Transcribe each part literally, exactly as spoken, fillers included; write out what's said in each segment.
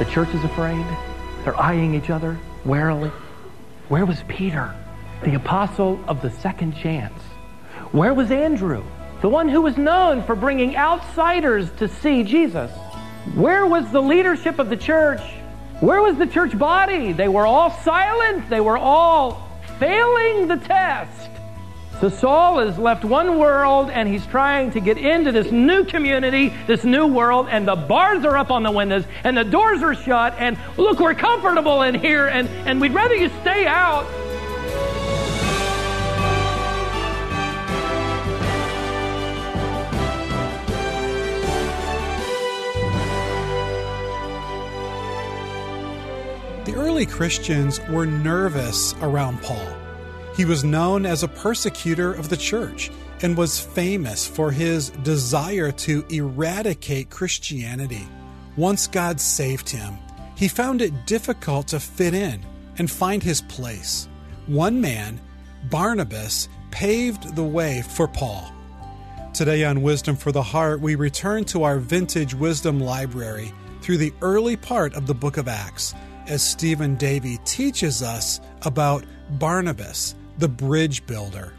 The church is afraid. They're eyeing each other warily. Where was Peter, the apostle of the second chance? Where was Andrew, the one who was known for bringing outsiders to see Jesus? Where was the leadership of the church? Where was the church body? They were all silent. They were all failing the test. So Saul has left one world, and he's trying to get into this new community, this new world, and the bars are up on the windows, and the doors are shut, and look, we're comfortable in here, and, and we'd rather you stay out. The early Christians were nervous around Paul. He was known as a persecutor of the church and was famous for his desire to eradicate Christianity. Once God saved him, he found it difficult to fit in and find his place. One man, Barnabas, paved the way for Paul. Today on Wisdom for the Heart, we return to our vintage wisdom library through the early part of the book of Acts as Stephen Davey teaches us about Barnabas, the bridge builder.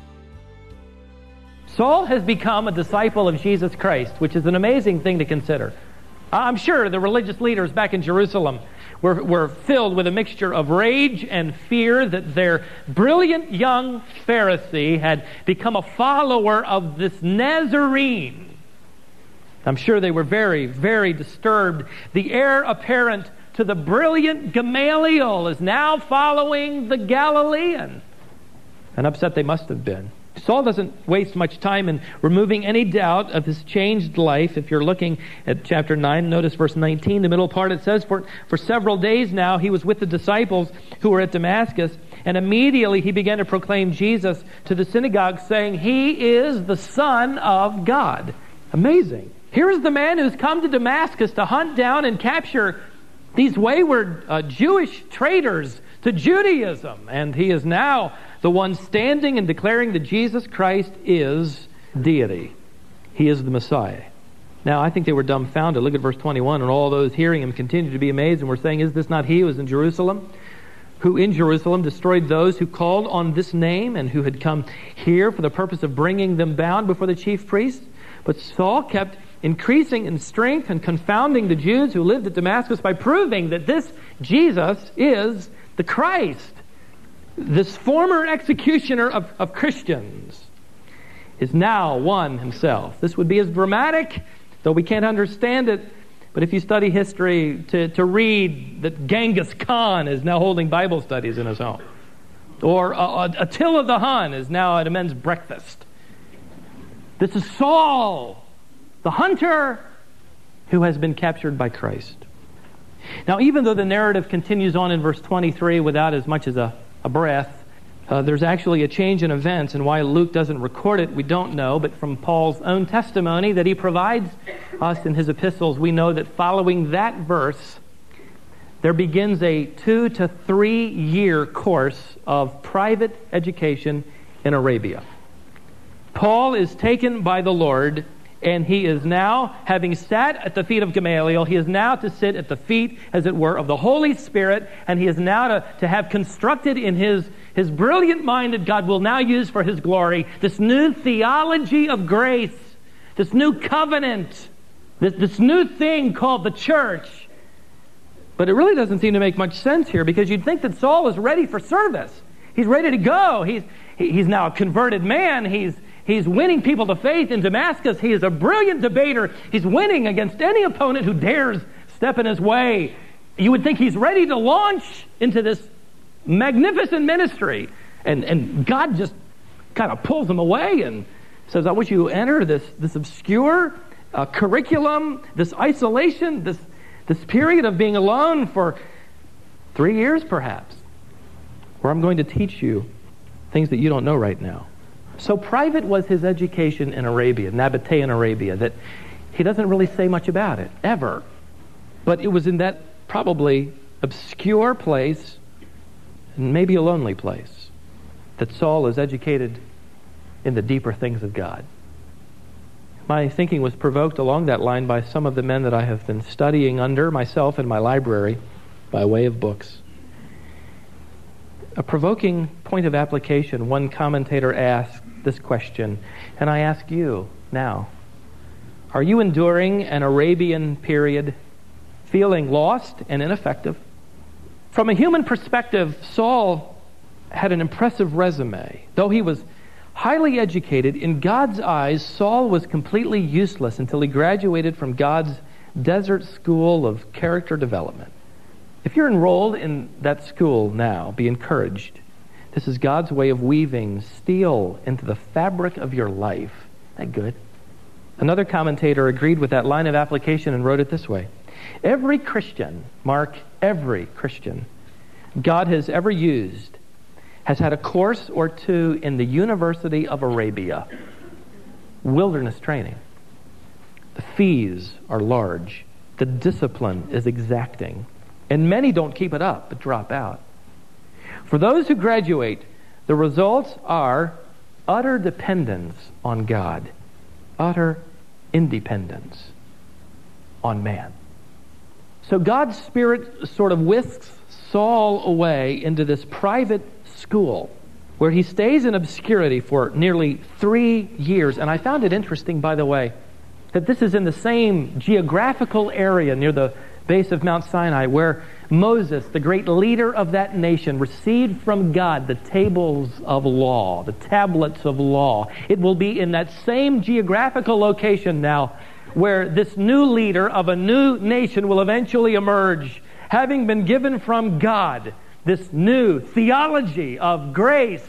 Saul has become a disciple of Jesus Christ, which is an amazing thing to consider. I'm sure the religious leaders back in Jerusalem were, were filled with a mixture of rage and fear that their brilliant young Pharisee had become a follower of this Nazarene. I'm sure they were very, very disturbed. The heir apparent to the brilliant Gamaliel is now following the Galilean. And upset they must have been. Saul doesn't waste much time in removing any doubt of his changed life. If you're looking at chapter nine, notice verse nineteen, the middle part, it says, For, for several days now he was with the disciples who were at Damascus, and immediately he began to proclaim Jesus to the synagogue, saying, He is the Son of God. Amazing. Here is the man who's come to Damascus to hunt down and capture these wayward uh, Jewish traitors to Judaism. And he is now the one standing and declaring that Jesus Christ is deity. He is the Messiah. Now, I think they were dumbfounded. Look at verse twenty-one. And all those hearing him continued to be amazed and were saying, Is this not he who was in Jerusalem? Who in Jerusalem destroyed those who called on this name and who had come here for the purpose of bringing them bound before the chief priests? But Saul kept increasing in strength and confounding the Jews who lived at Damascus by proving that this Jesus is the Christ. This former executioner of, of Christians is now one himself. This would be as dramatic, though we can't understand it, but if you study history, to, to read that Genghis Khan is now holding Bible studies in his home. Or uh, Attila the Hun is now at a men's breakfast. This is Saul, the hunter who has been captured by Christ. Now, even though the narrative continues on in verse twenty-three without as much as a, a breath, uh, there's actually a change in events, and why Luke doesn't record it, we don't know, but from Paul's own testimony that he provides us in his epistles, we know that following that verse, there begins a two to three year course of private education in Arabia. Paul is taken by the Lord, and he is now, having sat at the feet of Gamaliel, he is now to sit at the feet, as it were, of the Holy Spirit, and he is now to, to have constructed in his, his brilliant mind that God will now use for his glory, this new theology of grace, this new covenant, this, this new thing called the church. But it really doesn't seem to make much sense here, because you'd think that Saul is ready for service. He's ready to go. He's, he, he's now a converted man. He's He's winning people to faith in Damascus. He is a brilliant debater. He's winning against any opponent who dares step in his way. You would think he's ready to launch into this magnificent ministry. And, and God just kind of pulls him away and says, I wish you enter this, this obscure uh, curriculum, this isolation, this, this period of being alone for three years perhaps, where I'm going to teach you things that you don't know right now. So private was his education in Arabia, Nabatean Arabia, that he doesn't really say much about it, ever. But it was in that probably obscure place, and maybe a lonely place, that Saul is educated in the deeper things of God. My thinking was provoked along that line by some of the men that I have been studying under myself in my library by way of books. A provoking point of application, one commentator asked this question, and I ask you now. Are you enduring an Arabian period, feeling lost and ineffective? From a human perspective, Saul had an impressive resume. Though he was highly educated, in God's eyes, Saul was completely useless until he graduated from God's desert school of character development. If you're enrolled in that school now, be encouraged. This is God's way of weaving steel into the fabric of your life. Isn't that good? Another commentator agreed with that line of application and wrote it this way. Every Christian, mark, every Christian God has ever used has had a course or two in the University of Arabia. Wilderness training. The fees are large. The discipline is exacting. And many don't keep it up, but drop out. For those who graduate, the results are utter dependence on God. Utter independence on man. So God's Spirit sort of whisks Saul away into this private school where he stays in obscurity for nearly three years. And I found it interesting, by the way, that this is in the same geographical area near the base of Mount Sinai where Moses, the great leader of that nation, received from God the tables of law, the tablets of law. It will be in that same geographical location now where this new leader of a new nation will eventually emerge, having been given from God this new theology of grace.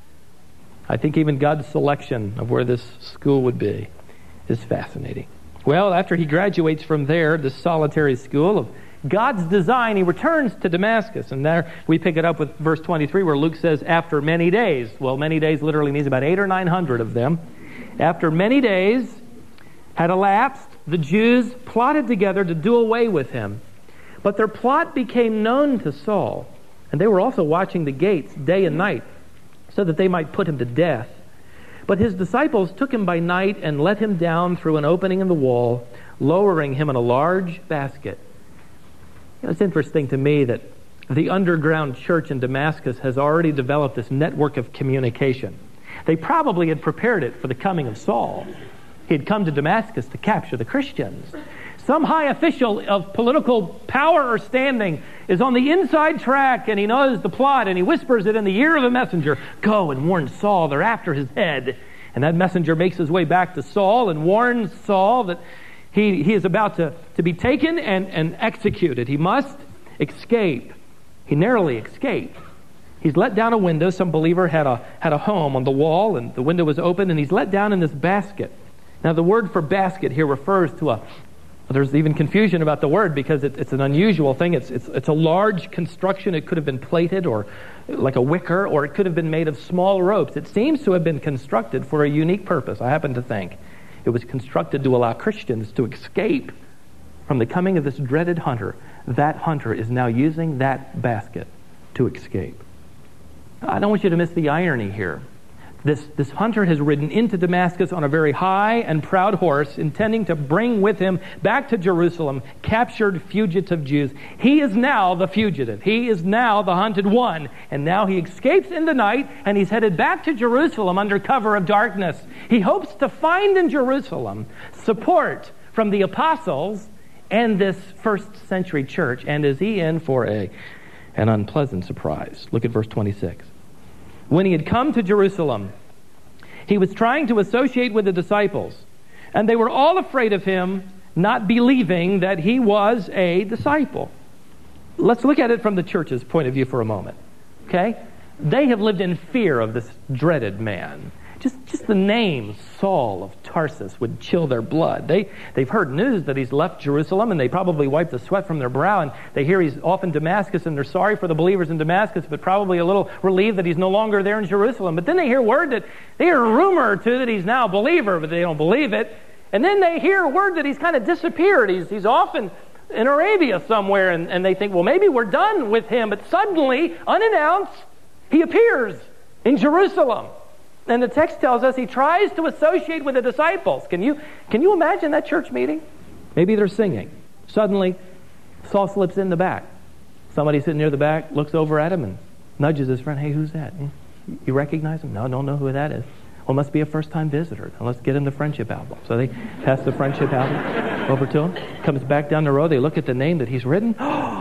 I think even God's selection of where this school would be is fascinating. Well, after he graduates from there, this solitary school of God's design, he returns to Damascus. And there we pick it up with verse twenty-three where Luke says, after many days. Well, many days literally means about eight or nine hundred of them. After many days had elapsed, the Jews plotted together to do away with him. But their plot became known to Saul. And they were also watching the gates day and night so that they might put him to death. But his disciples took him by night and let him down through an opening in the wall, lowering him in a large basket. You know, it's interesting to me that the underground church in Damascus has already developed this network of communication. They probably had prepared it for the coming of Saul. He had come to Damascus to capture the Christians. Some high official of political power or standing is on the inside track and he knows the plot and he whispers it in the ear of a messenger. Go and warn Saul, they're after his head. And that messenger makes his way back to Saul and warns Saul that he, he is about to, to be taken and, and executed. He must escape. He narrowly escaped. He's let down a window. Some believer had a, had a home on the wall and the window was open and he's let down in this basket. Now the word for basket here refers to a There's even confusion about the word because it, it's an unusual thing. It's, it's, it's a large construction. It could have been plated or like a wicker, or it could have been made of small ropes. It seems to have been constructed for a unique purpose, I happen to think. It was constructed to allow Christians to escape from the coming of this dreaded hunter. That hunter is now using that basket to escape. I don't want you to miss the irony here. This, this hunter has ridden into Damascus on a very high and proud horse, intending to bring with him back to Jerusalem captured fugitive Jews. He is now the fugitive. He is now the hunted one. And now he escapes in the night, and he's headed back to Jerusalem under cover of darkness. He hopes to find in Jerusalem support from the apostles and this first century church. And is he in for a, an unpleasant surprise? Look at verse twenty-six. When he had come to Jerusalem, he was trying to associate with the disciples, and they were all afraid of him, not believing that he was a disciple. Let's look at it from the church's point of view for a moment. Okay? They have lived in fear of this dreaded man. Just, just the name Saul of Tarsus would chill their blood. They, they've heard news that he's left Jerusalem, and they probably wiped the sweat from their brow, and they hear he's off in Damascus, and they're sorry for the believers in Damascus, but probably a little relieved that he's no longer there in Jerusalem. But then they hear word that, they hear a rumor or two that he's now a believer, but they don't believe it. And then they hear word that he's kind of disappeared. He's, he's off in, in Arabia somewhere, and, and they think, well, maybe we're done with him. But suddenly, unannounced, he appears in Jerusalem. And the text tells us he tries to associate with the disciples. Can you, can you imagine that church meeting? Maybe they're singing. Suddenly, Saul slips in the back. Somebody sitting near the back looks over at him and nudges his friend. Hey, who's that? You recognize him? No, don't know who that is. Well, must be a first-time visitor. Now, let's get him the friendship album. So they pass the friendship album over to him. Comes back down the road. They look at the name that he's written.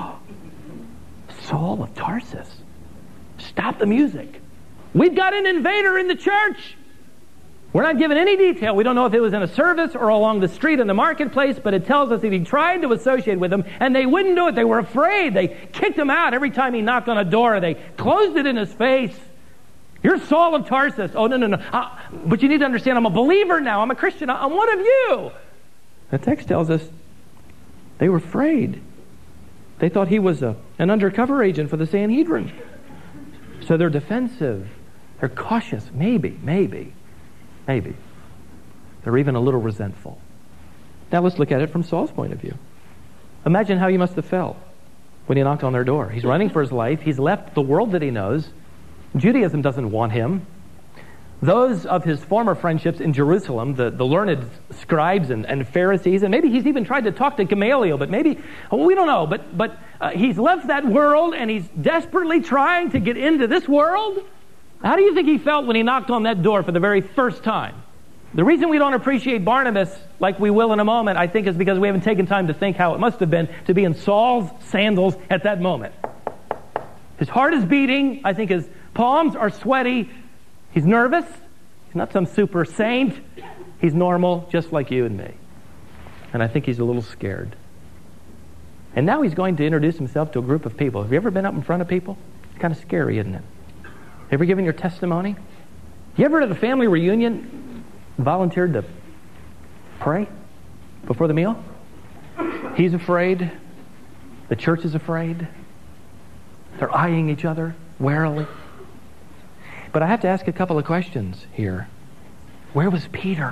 Saul of Tarsus. Stop the music. We've got an invader in the church. We're not given any detail. We don't know if it was in a service or along the street in the marketplace, but it tells us that he tried to associate with them, and they wouldn't do it. They were afraid. They kicked him out every time he knocked on a door. They closed it in his face. You're Saul of Tarsus. Oh, no, no, no. Uh, but you need to understand, I'm a believer now. I'm a Christian. I'm one of you. The text tells us they were afraid. They thought he was a, an undercover agent for the Sanhedrin. So they're defensive. They're cautious. Maybe, maybe. Maybe. They're even a little resentful. Now let's look at it from Saul's point of view. Imagine how he must have felt when he knocked on their door. He's running for his life. He's left the world that he knows. Judaism doesn't want him. Those of his former friendships in Jerusalem, the, the learned scribes and, and Pharisees, and maybe he's even tried to talk to Gamaliel, but maybe, well, we don't know, but, but uh, he's left that world and he's desperately trying to get into this world. How do you think he felt when he knocked on that door for the very first time? The reason we don't appreciate Barnabas like we will in a moment, I think, is because we haven't taken time to think how it must have been to be in Saul's sandals at that moment. His heart is beating. I think his palms are sweaty. He's nervous. He's not some super saint. He's normal, just like you and me. And I think he's a little scared. And now he's going to introduce himself to a group of people. Have you ever been up in front of people? It's kind of scary, isn't it? Ever given your testimony? You ever at a family reunion volunteered to pray before the meal? He's afraid. The church is afraid. They're eyeing each other warily. But I have to ask a couple of questions here. Where was Peter?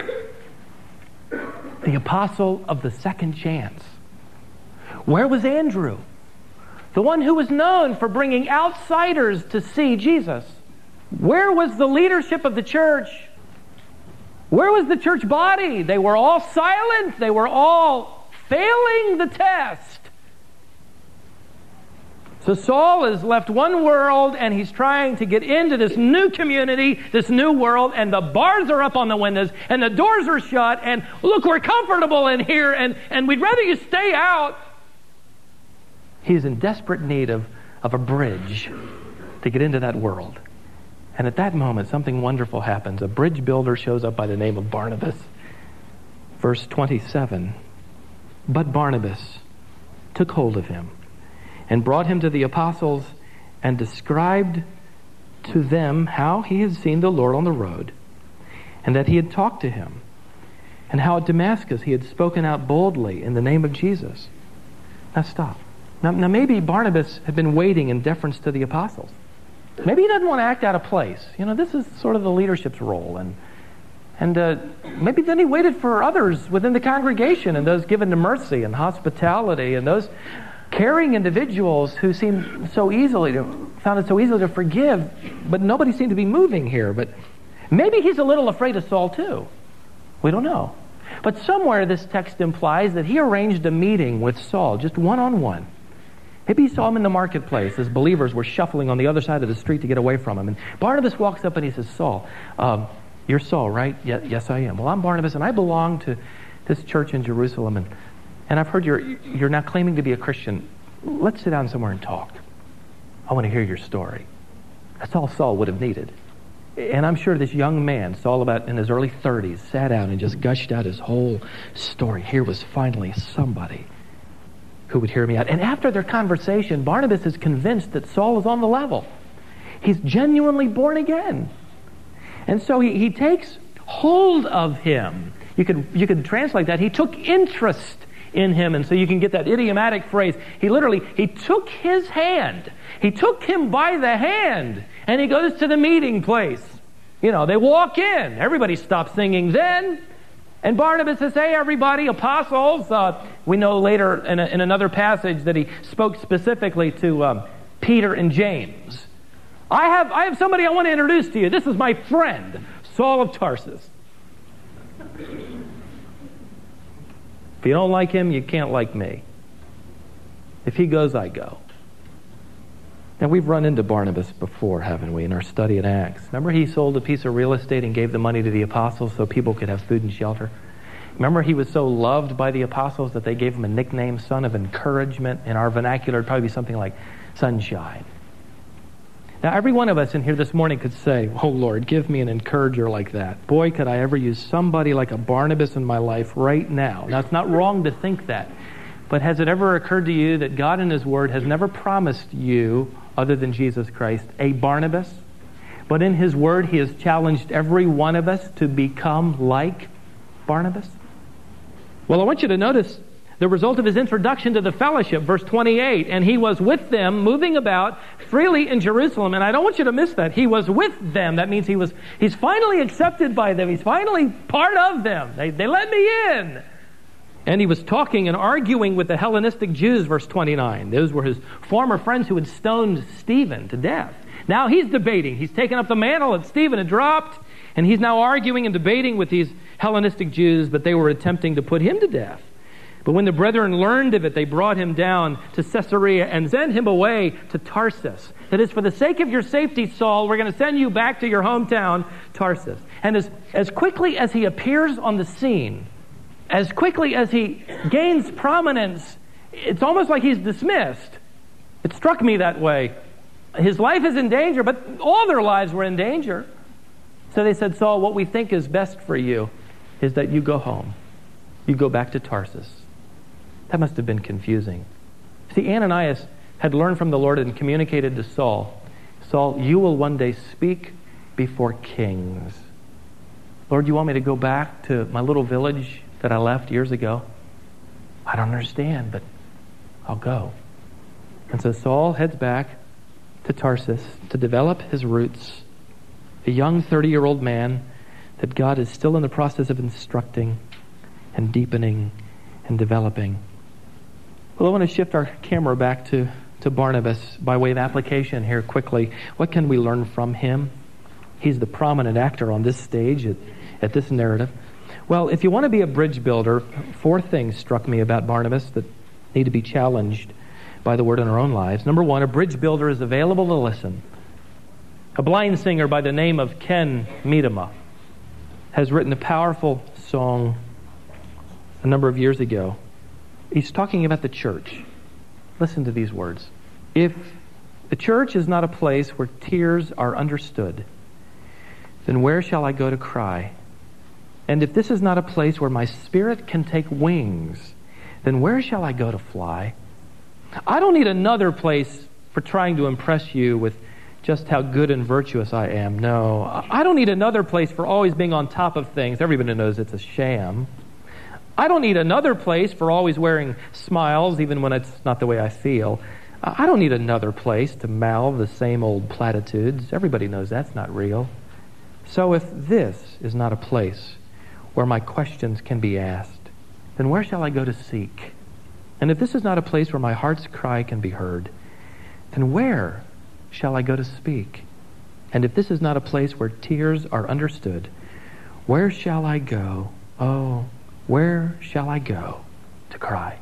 The apostle of the second chance. Where was Andrew? The one who was known for bringing outsiders to see Jesus. Where was the leadership of the church? Where was the church body? They were all silent. They were all failing the test. So Saul has left one world and he's trying to get into this new community, this new world, and the bars are up on the windows and the doors are shut and look, we're comfortable in here and, and we'd rather you stay out. He's in desperate need of, of a bridge to get into that world. And at that moment, something wonderful happens. A bridge builder shows up by the name of Barnabas. Verse twenty-seven. But Barnabas took hold of him and brought him to the apostles and described to them how he had seen the Lord on the road and that he had talked to him and how at Damascus he had spoken out boldly in the name of Jesus. Now stop. Now, now maybe Barnabas had been waiting in deference to the apostles. Maybe he doesn't want to act out of place. You know, this is sort of the leadership's role. And and uh, maybe then he waited for others within the congregation and those given to mercy and hospitality and those caring individuals who seemed so easily to, found it so easily to forgive, but nobody seemed to be moving here. But maybe he's a little afraid of Saul too. We don't know. But somewhere this text implies that he arranged a meeting with Saul, just one-on-one. Maybe he saw him in the marketplace as believers were shuffling on the other side of the street to get away from him. And Barnabas walks up and he says, Saul, um, you're Saul, right? Ye- yes, I am. Well, I'm Barnabas, and I belong to this church in Jerusalem, and, and I've heard you're, you're now claiming to be a Christian. Let's sit down somewhere and talk. I want to hear your story. That's all Saul would have needed. And I'm sure this young man, Saul about in his early thirties, sat down and just gushed out his whole story. Here was finally somebody who would hear me out. And after their conversation, Barnabas is convinced that Saul is on the level. He's genuinely born again. And so he, he takes hold of him. You could, you could translate that. He took interest in him. And so you can get that idiomatic phrase. He literally, he took his hand. He took him by the hand. And he goes to the meeting place. You know, they walk in. Everybody stops singing then. And Barnabas says, hey, everybody, apostles. Uh, we know later in, a, in another passage that he spoke specifically to um, Peter and James. I have, I have somebody I want to introduce to you. This is my friend, Saul of Tarsus. If you don't like him, you can't like me. If he goes, I go. Now, we've run into Barnabas before, haven't we, in our study in Acts. Remember he sold a piece of real estate and gave the money to the apostles so people could have food and shelter? Remember he was so loved by the apostles that they gave him a nickname, Son of Encouragement. In our vernacular, it'd probably be something like Sunshine. Now, every one of us in here this morning could say, oh, Lord, give me an encourager like that. Boy, could I ever use somebody like a Barnabas in my life right now. Now, it's not wrong to think that. But has it ever occurred to you that God in His Word has never promised you, other than Jesus Christ, a Barnabas? But in His Word, He has challenged every one of us to become like Barnabas. Well, I want you to notice the result of his introduction to the fellowship, verse twenty-eight. And he was with them, moving about freely in Jerusalem. And I don't want you to miss that. He was with them. That means he was, he's finally accepted by them. He's finally part of them. They, they let me in. And he was talking and arguing with the Hellenistic Jews, verse twenty-nine. Those were his former friends who had stoned Stephen to death. Now he's debating. He's taken up the mantle that Stephen had dropped. And he's now arguing and debating with these Hellenistic Jews, but they were attempting to put him to death. But when the brethren learned of it, they brought him down to Caesarea and sent him away to Tarsus. That is, for the sake of your safety, Saul, we're going to send you back to your hometown, Tarsus. And as, as quickly as he appears on the scene, as quickly as he gains prominence, it's almost like he's dismissed. It struck me that way. His life is in danger, but all their lives were in danger. So they said, Saul, what we think is best for you is that you go home. You go back to Tarsus. That must have been confusing. See, Ananias had learned from the Lord and communicated to Saul, Saul, you will one day speak before kings. Lord, you want me to go back to my little village that I left years ago? I don't understand, but I'll go. And so Saul heads back to Tarsus to develop his roots. A young thirty-year-old man that God is still in the process of instructing and deepening and developing. Well, I want to shift our camera back to, to Barnabas by way of application here quickly. What can we learn from him? He's the prominent actor on this stage at, at this narrative. Well, if you want to be a bridge builder, four things struck me about Barnabas that need to be challenged by the Word in our own lives. Number one, a bridge builder is available to listen. A blind singer by the name of Ken Medema has written a powerful song a number of years ago. He's talking about the church. Listen to these words. If the church is not a place where tears are understood, then where shall I go to cry? And if this is not a place where my spirit can take wings, then where shall I go to fly? I don't need another place for trying to impress you with just how good and virtuous I am. No, I don't need another place for always being on top of things. Everybody knows it's a sham. I don't need another place for always wearing smiles, even when it's not the way I feel. I don't need another place to mouth the same old platitudes. Everybody knows that's not real. So if this is not a place where my questions can be asked, then where shall I go to seek? And if this is not a place where my heart's cry can be heard, then where shall I go to speak? And if this is not a place where tears are understood, where shall I go? Oh, where shall I go to cry?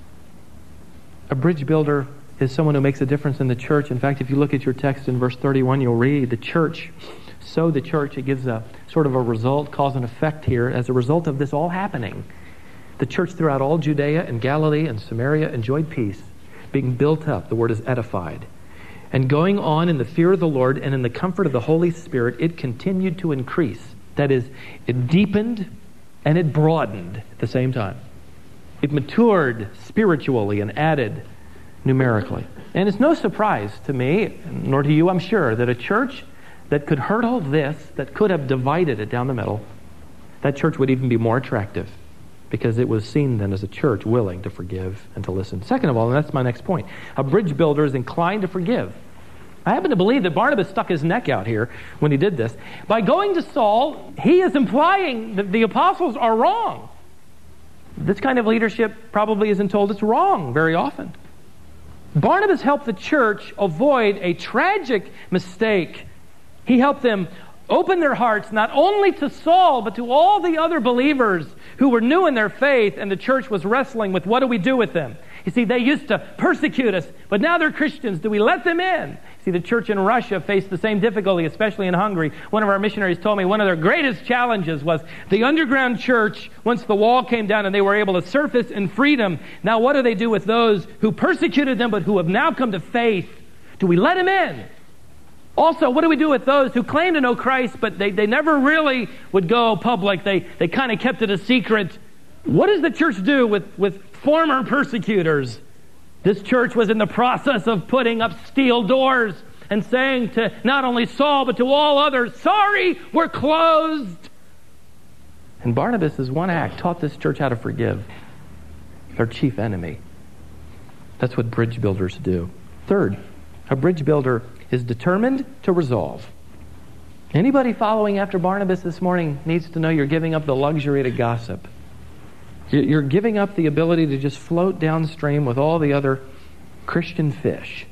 A bridge builder is someone who makes a difference in the church. In fact, if you look at your text in verse thirty-one, you'll read the church. So the church, it gives a sort of a result, cause and effect here. As a result of this all happening, the church throughout all Judea and Galilee and Samaria enjoyed peace, being built up. The word is edified. And going on in the fear of the Lord and in the comfort of the Holy Spirit, it continued to increase. That is, it deepened and it broadened at the same time. It matured spiritually and added numerically. And it's no surprise to me, nor to you, I'm sure, that a church that could hurdle this, that could have divided it down the middle, that church would even be more attractive because it was seen then as a church willing to forgive and to listen. Second of all, and that's my next point, a bridge builder is inclined to forgive. I happen to believe that Barnabas stuck his neck out here when he did this. By going to Saul, he is implying that the apostles are wrong. This kind of leadership probably isn't told it's wrong very often. Barnabas helped the church avoid a tragic mistake. He helped them open their hearts not only to Saul, but to all the other believers who were new in their faith, and the church was wrestling with, what do we do with them? You see, they used to persecute us, but now they're Christians. Do we let them in? See, the church in Russia faced the same difficulty, especially in Hungary. One of our missionaries told me one of their greatest challenges was the underground church, once the wall came down and they were able to surface in freedom. Now what do they do with those who persecuted them but who have now come to faith? Do we let them in? Also, what do we do with those who claim to know Christ, but they, they never really would go public? They, they kind of kept it a secret. What does the church do with, with former persecutors? This church was in the process of putting up steel doors and saying to not only Saul, but to all others, sorry, we're closed. And Barnabas' one act taught this church how to forgive their chief enemy. That's what bridge builders do. Third, a bridge builder is determined to resolve. Anybody following after Barnabas this morning needs to know you're giving up the luxury to gossip. You're giving up the ability to just float downstream with all the other Christian fish.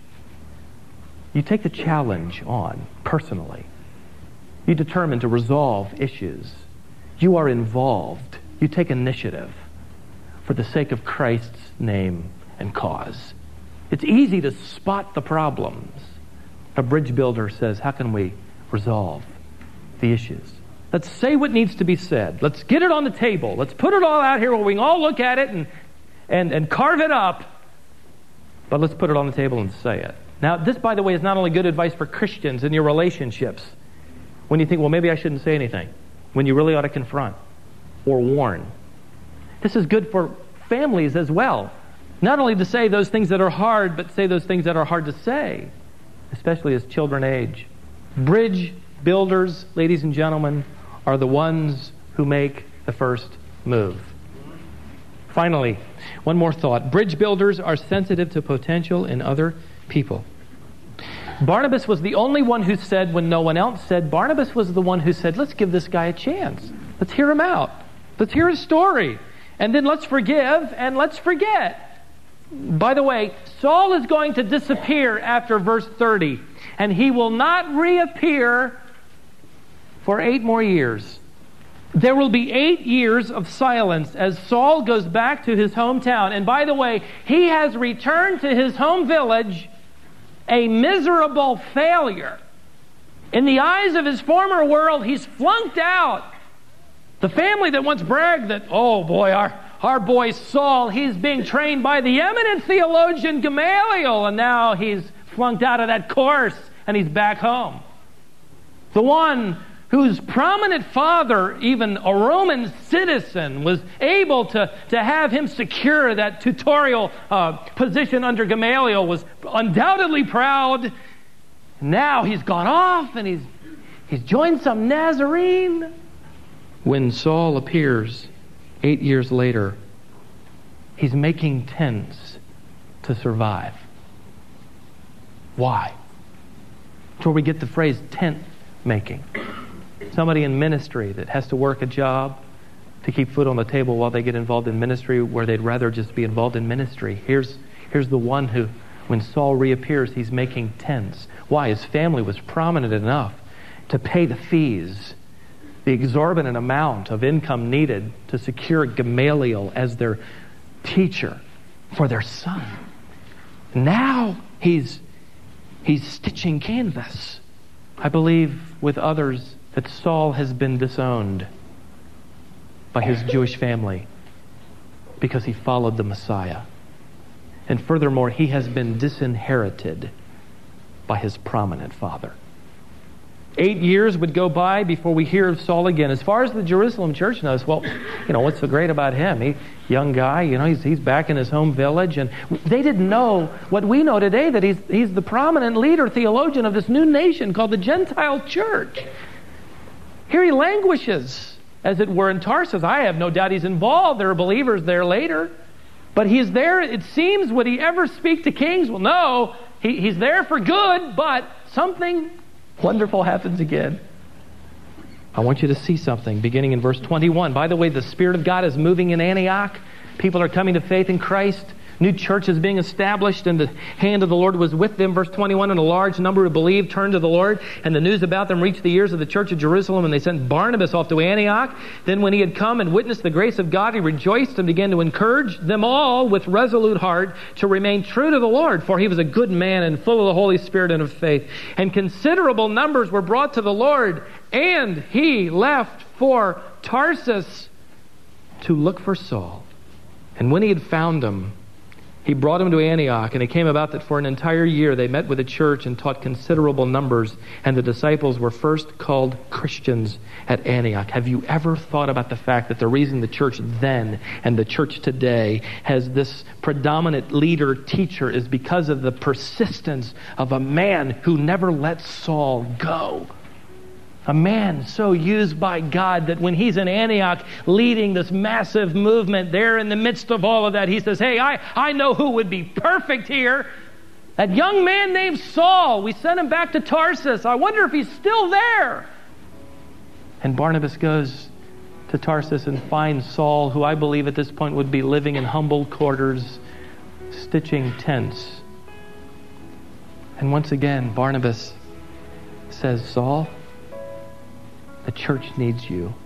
You take the challenge on personally. You determine to resolve issues. You are involved. You take initiative for the sake of Christ's name and cause. It's easy to spot the problems. A bridge builder says, how can we resolve the issues? Let's say what needs to be said. Let's get it on the table. Let's put it all out here where we can all look at it and, and, and carve it up. But let's put it on the table and say it. Now, this, by the way, is not only good advice for Christians in your relationships. When you think, well, maybe I shouldn't say anything. When you really ought to confront or warn. This is good for families as well. Not only to say those things that are hard, but say those things that are hard to say, especially as children age. Bridge builders, ladies and gentlemen, are the ones who make the first move. Finally, one more thought. Bridge builders are sensitive to potential in other people. Barnabas was the only one who said when no one else said. Barnabas was the one who said, let's give this guy a chance. Let's hear him out. Let's hear his story. And then let's forgive and let's forget. By the way, Saul is going to disappear after verse thirty. And he will not reappear for eight more years. There will be eight years of silence as Saul goes back to his hometown. And by the way, he has returned to his home village a miserable failure. In the eyes of his former world, he's flunked out. The family that once bragged that, oh boy, our, our boy Saul, he's being trained by the eminent theologian Gamaliel, and now he's flunked out of that course and he's back home. The one whose prominent father, even a Roman citizen, was able to, to have him secure that tutorial uh, position under Gamaliel, was undoubtedly proud. Now he's gone off and he's, he's joined some Nazarene. When Saul appears eight years later, he's making tents to survive. Why? That's where we get the phrase tent making. Somebody in ministry that has to work a job to keep food on the table while they get involved in ministry where they'd rather just be involved in ministry. Here's, here's the one who, when Saul reappears, he's making tents. Why? His family was prominent enough to pay the fees, the exorbitant amount of income needed to secure Gamaliel as their teacher for their son. Now he's, he's stitching canvas. I believe with others that Saul has been disowned by his Jewish family because he followed the Messiah. And furthermore, he has been disinherited by his prominent father. Eight years would go by before we hear of Saul again. As far as the Jerusalem church knows, well, you know, what's so great about him? He, young guy, you know, he's, he's back in his home village. And they didn't know what we know today, that he's, he's the prominent leader, theologian of this new nation called the Gentile church. Here he languishes, as it were, in Tarsus. I have no doubt he's involved. There are believers there later. But he's there, it seems, would he ever speak to kings? Well, no. He, he's there for good, but something wonderful happens again. I want you to see something beginning in verse twenty-one. By the way, the Spirit of God is moving in Antioch. People are coming to faith in Christ. New churches being established, and the hand of the Lord was with them. Verse twenty-one, and a large number who believed turned to the Lord, and the news about them reached the ears of the church of Jerusalem, and they sent Barnabas off to Antioch. Then when he had come and witnessed the grace of God, he rejoiced and began to encourage them all with resolute heart to remain true to the Lord, for he was a good man and full of the Holy Spirit and of faith. And considerable numbers were brought to the Lord, and he left for Tarsus to look for Saul. And when he had found him, he brought him to Antioch, and it came about that for an entire year they met with the church and taught considerable numbers, and the disciples were first called Christians at Antioch. Have you ever thought about the fact that the reason the church then and the church today has this predominant leader, teacher, is because of the persistence of a man who never let Saul go? A man so used by God that when he's in Antioch leading this massive movement, there in the midst of all of that, he says, hey, I, I know who would be perfect here. That young man named Saul. We sent him back to Tarsus. I wonder if he's still there. And Barnabas goes to Tarsus and finds Saul, who I believe at this point would be living in humble quarters, stitching tents. And once again, Barnabas says, Saul, the church needs you.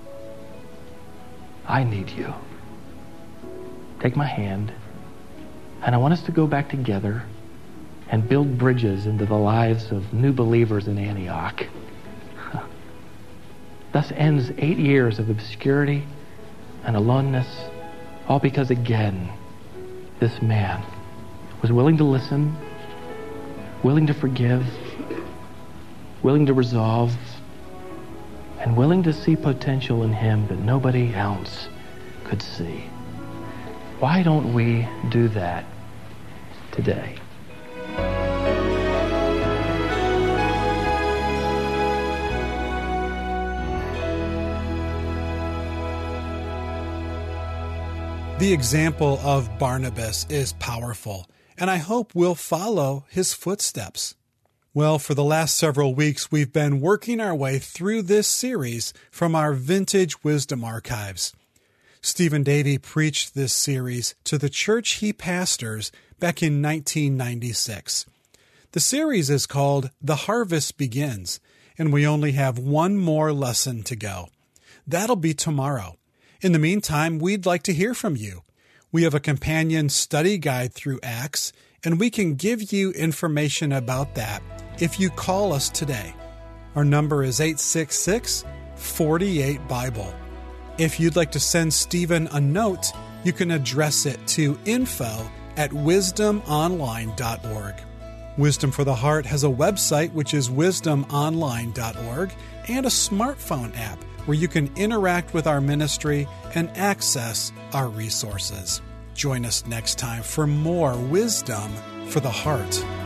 I need you. Take my hand, and I want us to go back together and build bridges into the lives of new believers in Antioch. Thus ends eight years of obscurity and aloneness, all because, again, this man was willing to listen, willing to forgive, willing to resolve, and willing to see potential in him that nobody else could see. Why don't we do that today? The example of Barnabas is powerful, and I hope we'll follow his footsteps. Well, for the last several weeks, we've been working our way through this series from our Vintage Wisdom archives. Stephen Davey preached this series to the church he pastors back in nineteen ninety-six. The series is called The Harvest Begins, and we only have one more lesson to go. That'll be tomorrow. In the meantime, we'd like to hear from you. We have a companion study guide through Acts, and we can give you information about that if you call us today. Our number is eight six six, four eight, Bible. If you'd like to send Stephen a note, you can address it to info at wisdom online dot org. Wisdom for the Heart has a website, which is wisdom online dot org, and a smartphone app where you can interact with our ministry and access our resources. Join us next time for more Wisdom for the Heart.